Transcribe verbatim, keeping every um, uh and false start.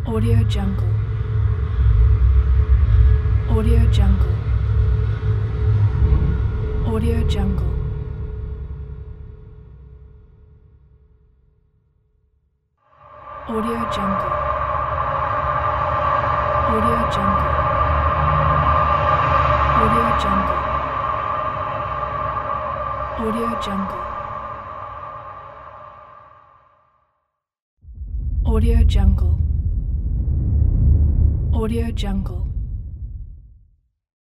Audio Jungle. Audio Jungle. Audio Jungle. Audio Jungle. Audio Jungle. Audio Jungle. Audio Jungle. Audio Jungle. Audio Jungle.